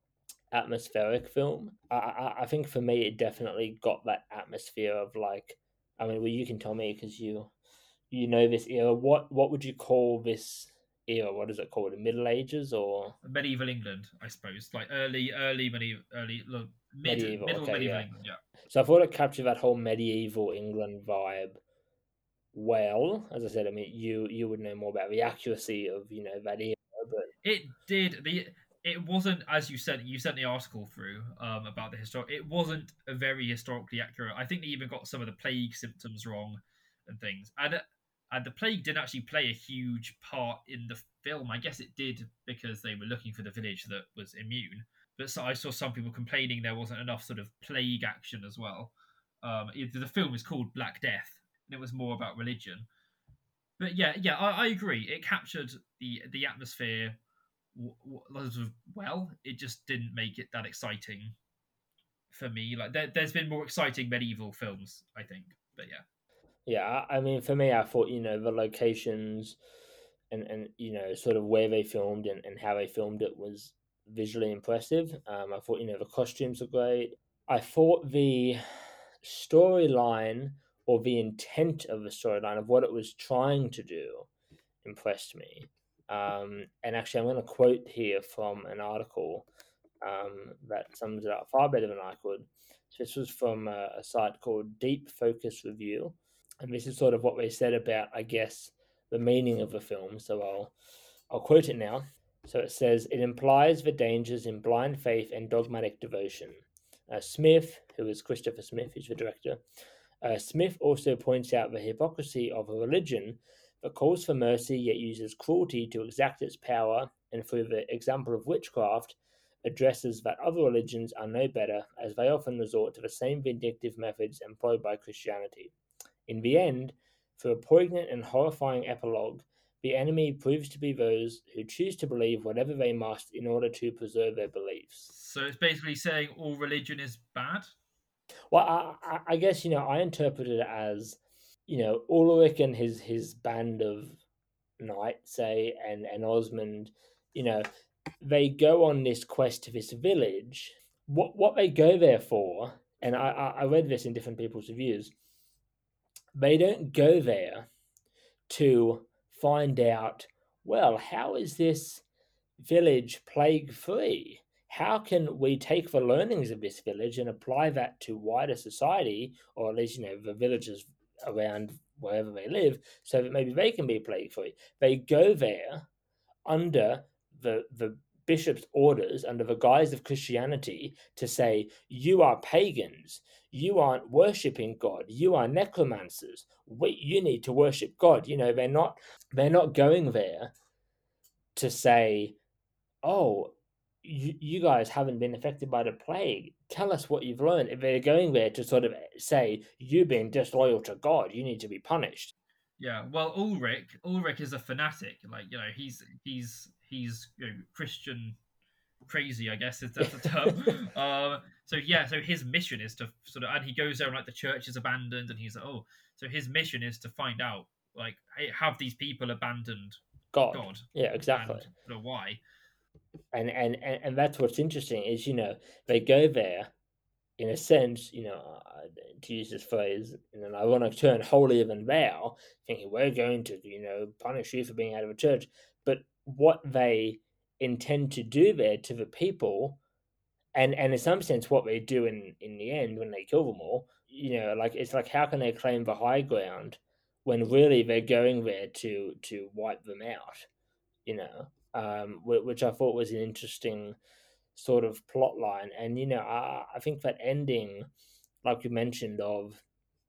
atmospheric film. I, I, I think for me, it definitely got that atmosphere of like, I mean, well, you can tell me because you you know this era. What what would you call this era? What is it called? The Middle Ages or medieval England? I suppose like early, early medieval, early look, mid, medieval? middle Okay, medieval yeah. England. Yeah. So I thought it captured that whole medieval England vibe well. As I said, I mean, you you would know more about the accuracy of you know that era, but It did the. It wasn't, as you said. You sent the article through um, about the historic. It wasn't a very historically accurate. I think they even got some of the plague symptoms wrong and things. And uh, and the plague didn't actually play a huge part in the film. I guess it did because they were looking for the village that was immune. But so I saw some people complaining there wasn't enough sort of plague action as well. Um, it- the film is called Black Death, and it was more about religion. But yeah, yeah, I, I agree. It captured the the atmosphere w- w- well. It just didn't make it that exciting for me. Like there, there's been more exciting medieval films, I think. But yeah, yeah, I I mean, for me, I thought you know the locations and and you know sort of where they filmed and, and how they filmed it was visually impressive. Um, I thought you know the costumes were great. I thought the storyline or the intent of the storyline of what it was trying to do impressed me. Um, and actually, I'm going to quote here from an article um, that sums it up far better than I could. So this was from a, a site called Deep Focus Review, and this is sort of what they said about, I guess, the meaning of the film. So I'll I'll quote it now. So it says it implies the dangers in blind faith and dogmatic devotion. Uh, Smith, who is Christopher Smith, who's the director, uh, Smith also points out the hypocrisy of a religion that calls for mercy yet uses cruelty to exact its power, and through the example of witchcraft, addresses that other religions are no better, as they often resort to the same vindictive methods employed by Christianity. In the end, through a poignant and horrifying epilogue, the enemy proves to be those who choose to believe whatever they must in order to preserve their beliefs. so it's basically saying all religion is bad. Well, I, I, I guess you know I interpret it as you know Ulrich and his his band of knights, say, and and Osmond, you know, they go on this quest to this village. What what they go there for, and I I I read this in different people's reviews. They don't go there to find out. Well, how is this village plague free? How can we take the learnings of this village and apply that to wider society, or at least, you know, the villages around wherever they live, so that maybe they can be plague free? They go there under the, the bishop's orders, under the guise of Christianity, to say, you are pagans, you aren't worshipping God, you are necromancers, we, you need to worship God. You know, they're not they're not going there to say, oh, you, you guys haven't been affected by the plague. Tell us what you've learned. If they're going there to sort of say, you've been disloyal to God, you need to be punished. Yeah, well, Ulrich, Ulrich is a fanatic. Like you know, he's he's he's you know, Christian crazy, I guess is that's the term. um, so yeah, so his mission is to sort of, and he goes there and like the church is abandoned, and he's like, oh, so his mission is to find out like, hey, have these people abandoned God. God, Yeah, exactly. and you know, why? And, and and and that's what's interesting is, you know, they go there in a sense, you know, uh, to use this phrase in an ironic turn, holier than thou, thinking we're going to, you know, punish you for being out of a church. But what they intend to do there to the people, and and in some sense, what they do in in the end when they kill them all, you know, like it's like how can they claim the high ground when really they're going there to to wipe them out, you know, um, which I thought was an interesting sort of plot line. And you know, I, I think that ending, like you mentioned, of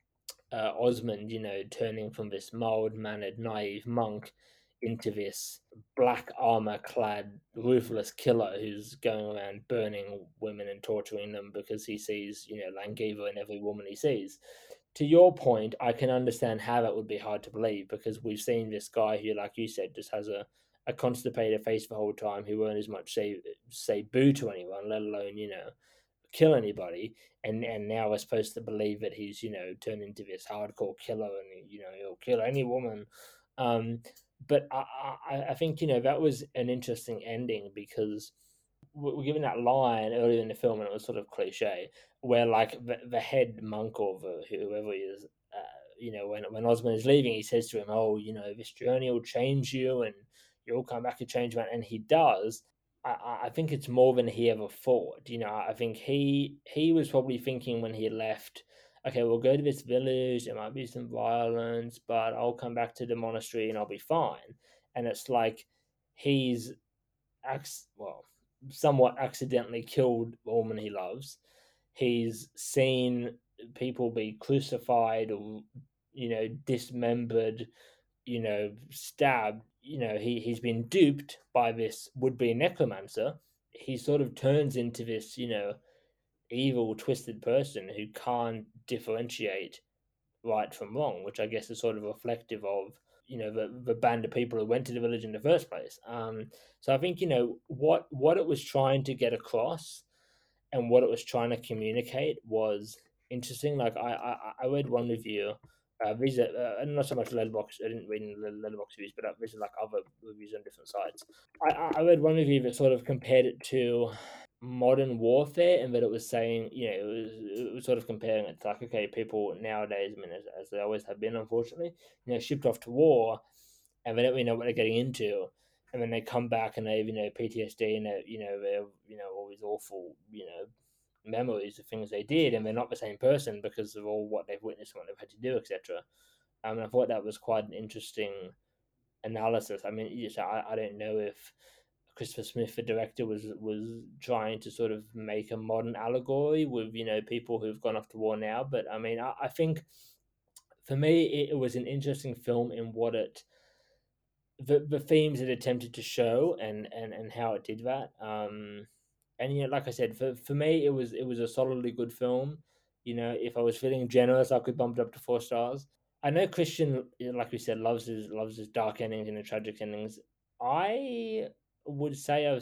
uh, Osmond, you know, turning from this mild mannered, naive monk into this black armor clad, ruthless killer who's going around burning women and torturing them because he sees, you know, Langiva in every woman he sees. To your point, I can understand how that would be hard to believe because we've seen this guy who, like you said, just has a, a constipated face the whole time who won't as much say say boo to anyone, let alone, you know, kill anybody, and and now we're supposed to believe that he's you know turned into this hardcore killer and you know he'll kill any woman. Um, but I, I I think you know that was an interesting ending because we're given that line earlier in the film and it was sort of cliche where like the, the head monk or the, whoever he is. Uh, you know, when when Osmond is leaving, he says to him, "Oh, you know, this journey will change you, and you'll come back a changed man." And he does, I, I think it's more than he ever thought. You know, I think he he was probably thinking when he left. okay, we'll go to this village, there might be some violence, but I'll come back to the monastery and I'll be fine. And it's like he's ac- well, somewhat accidentally killed the woman he loves. He's seen people be crucified or, you know, dismembered, you know, stabbed. You know, he, he's been duped by this would be necromancer. He sort of turns into this, you know, evil, twisted person who can't differentiate right from wrong, which I guess is sort of reflective of, you know, the, the band of people who went to the village in the first place. Um, so I think, you know, what what it was trying to get across and what it was trying to communicate was interesting. Like I I, I read one review. Uh, these are uh, not so much Letterboxd. I didn't read any Letterboxd reviews, but uh, these are like other reviews on different sites. I, I read one review that sort of compared it to Modern Warfare, and that it was saying, you know, it was, it was sort of comparing it to like, okay, people nowadays, I mean, as, as they always have been, unfortunately, you know, shipped off to war, and they don't really know what they're getting into, and then they come back and they have, you know, P T S D and they, you know, they have, you know, all these awful, you know, memories of things they did, and they're not the same person because of all what they've witnessed, and what they've had to do, et cetera. Um, and I thought that was quite an interesting analysis. I mean, yes, I, I don't know if Christopher Smith, the director, was was trying to sort of make a modern allegory with, you know, people who've gone off to war now. But I mean, I, I think for me, it, it was an interesting film in what it the the themes it attempted to show and and and how it did that. Um, and you know, like I said, for for me, it was it was a solidly good film. You know, if I was feeling generous, I could bump it up to four stars. I know Christian, you know, like we said, loves his loves his dark endings and the tragic endings. I would say I've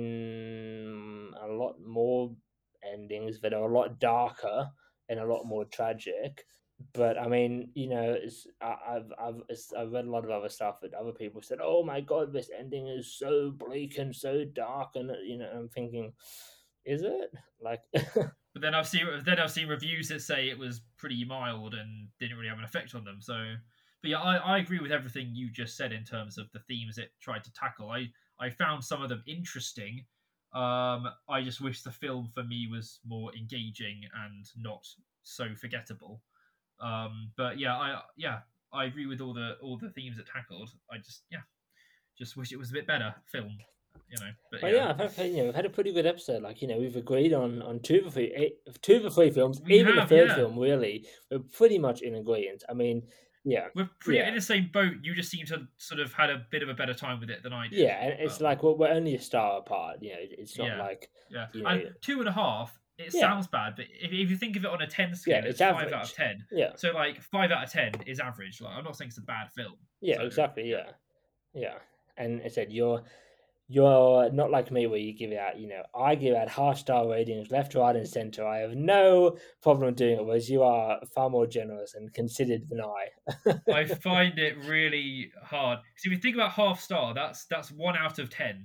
seen a lot more endings that are a lot darker and a lot more tragic. But I mean, you know, it's, I, I've I've it's, I've read a lot of other stuff that other people said, "Oh my god, this ending is so bleak and so dark," and you know, I'm thinking, is it like? But then I've seen then I've seen reviews that say it was pretty mild and didn't really have an effect on them. So, but yeah, I, I agree with everything you just said in terms of the themes it tried to tackle. I I found some of them interesting. Um, I just wish the film for me was more engaging and not so forgettable. Um, but yeah, I yeah I agree with all the all the themes it tackled. I just yeah just wish it was a bit better film, you know. But Well, yeah, yeah, I've had, you know, we've had a pretty good episode. Like, you know, we've agreed on on two of the three, eight, two of the three films, we even the have third yeah. film. Really, we're pretty much in agreement. I mean, yeah, We're pretty yeah, in the same boat. You just seem to sort of had a bit of a better time with it than I did. yeah, and it's Um, like we're, we're only a star apart. You know, it's not yeah, like, yeah. you And know, two and a half. It yeah, sounds bad, but if, if you think of it on a ten yeah, scale, it's it's five out of average. ten. Yeah, So like five out of ten is average. Like I'm not saying it's a bad film. yeah, So exactly. yeah. Yeah, yeah, and I said you're you're not like me where you give out, you know, I give out half star ratings left, right, and center. I have no problem doing it, whereas you are far more generous and considered than I. I find it really hard. So if you think about half star, that's that's one out of ten.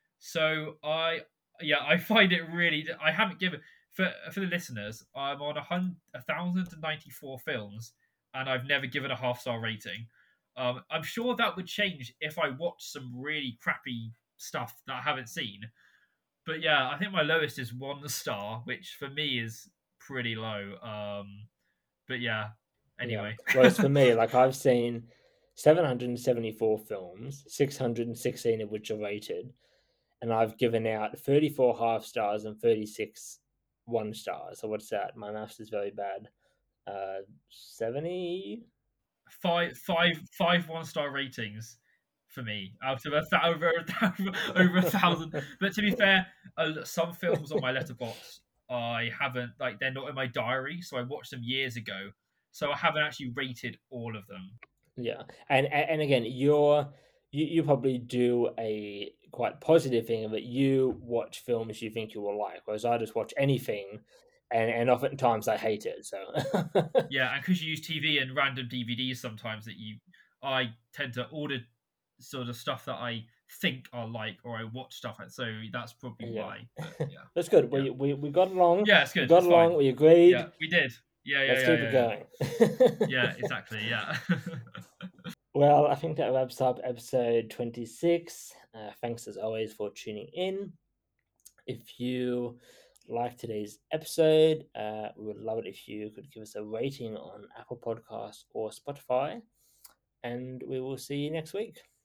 So I yeah, I find it really. I haven't given for for the listeners. I'm on a hundred, a thousand and ninety four films, and I've never given a half star rating. Um, I'm sure that would change if I watched some really crappy stuff that I haven't seen. But yeah, I think my lowest is one star, which for me is pretty low. Um, but yeah, Yeah. anyway. Whereas for me, like I've seen seven hundred seventy-four films, six hundred sixteen of which are rated, and I've given out thirty-four half stars and thirty-six one stars. So what's that? My maths is very bad. Uh, seventy? five five five one star ratings for me out of a th- over a th- over a thousand. But to be fair, uh, some films on my letterbox I haven't like they're not in my diary, so I watched them years ago. So I haven't actually rated all of them. Yeah, and and and again, you're you, you probably do a quite positive thing, but you watch films you think you will like, whereas I just watch anything, and and oftentimes I hate it. So Yeah, and because you use T V and random D V Ds sometimes that you, I tend to order sort of stuff that I think I like or I watch stuff like so that's probably yeah, why. But yeah, that's good. yeah, We we we got along. yeah. It's We good. got It's fine. along. We Yeah, agreed. we did. Yeah, yeah, Let's yeah, keep it yeah, yeah. going. Yeah, exactly. Yeah. Well, I think that wraps up episode twenty-six. Uh, thanks as always for tuning in. If you like today's episode, uh, we would love it if you could give us a rating on Apple Podcasts or Spotify. And we will see you next week.